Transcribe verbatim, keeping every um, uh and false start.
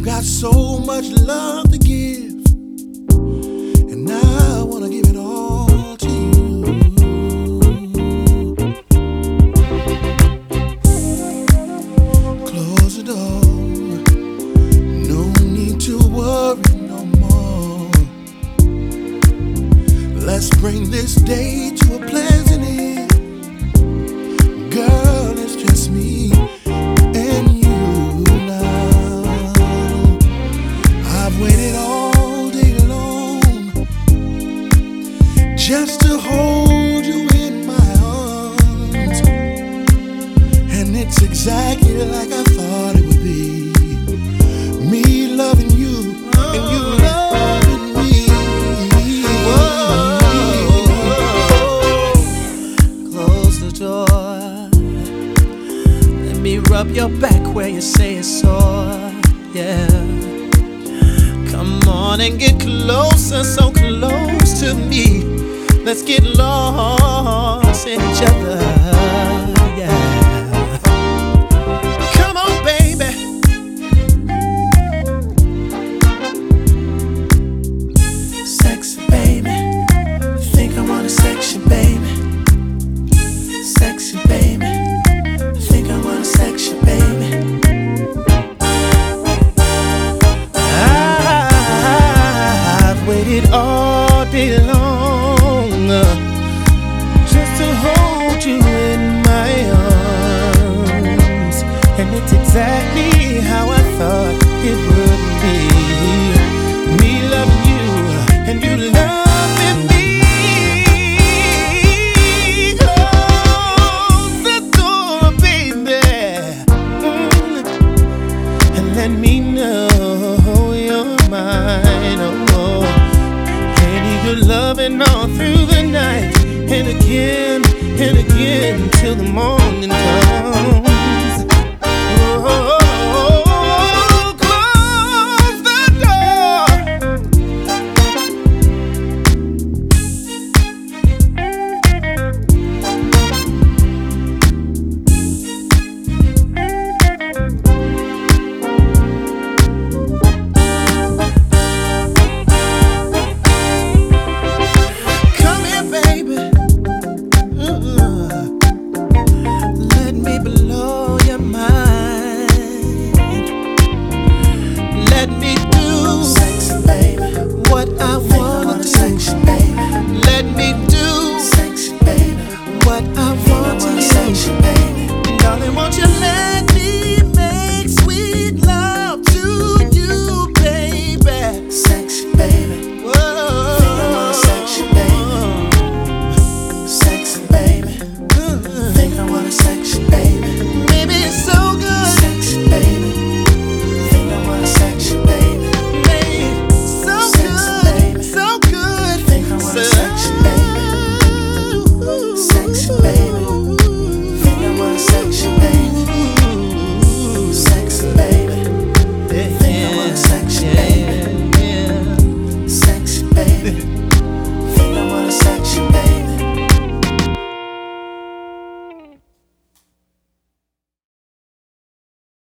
got so much love to give, and I wanna give it all to you. Close the door, no need to worry no more. Let's bring this day to a pleasant end. Girl, it's just me and you now. I've waited all day long just to hold you in my arms, and it's exactly like I thought it would be. Me loving you and you loving me. Whoa. Close the door. Let me rub your back where you say it's sore. Yeah. Come on and get closer, so close to me. Let's get lost in each other. Yeah. Come on, baby. Sexy baby. Think I wanna sex you, baby. Sexy baby. Think I wanna sex you, baby. I've waited all day long just to hold you in my arms, and it's exactly how I thought it would be. Me loving you and you loving me. Close the door, baby, mm, and let me know you're mine. Oh, I need your loving all through the night, and again and again till the morning.